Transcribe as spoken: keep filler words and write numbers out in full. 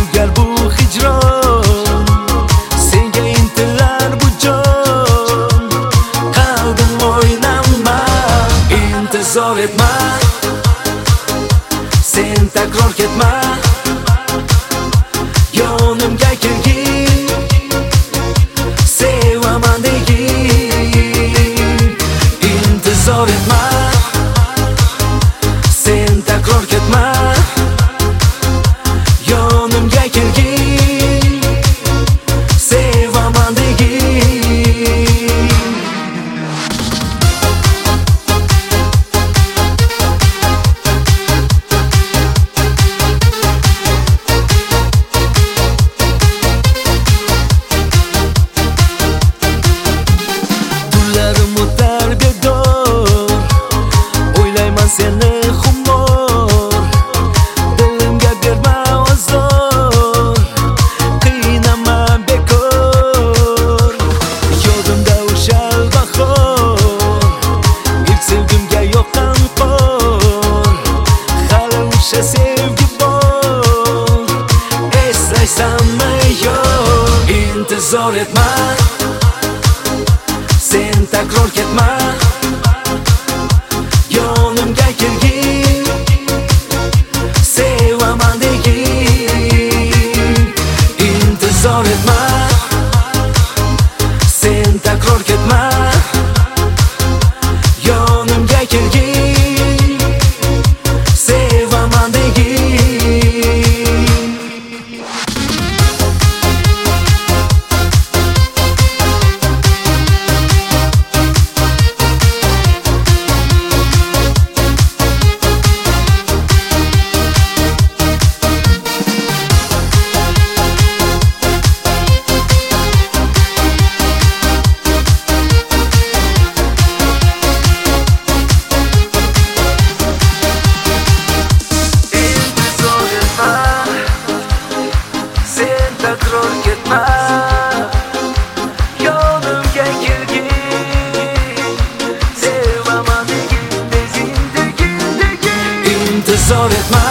tugar bu hijron, senga intilar bu jon. Qalbim o'ynama, intizor etma, sen takror ketma. Yonimga kelgin, sevaman degin. Intizor etma, sen takror ketma. Yonimga kelgin, sevaman degin. Tunlarim o'tar bedor, o'ylayman seni xumor. Dilimga berma ozor, qiynama bekor. Yodimda o'sha bahor, ilk sevgimga yoqqan qor. Hali o'sha sevgi bor, eslaysanmi yo'q? Intizor etma, sen takror ketma. Yonimga kelgin, sevaman degin. Intizor etma, sen takror ketma. Yonimga kelgin, sevaman degin. Takror ketma, yonimga kelgin, sevaman degin, degin, degin, degin. Intizor etma,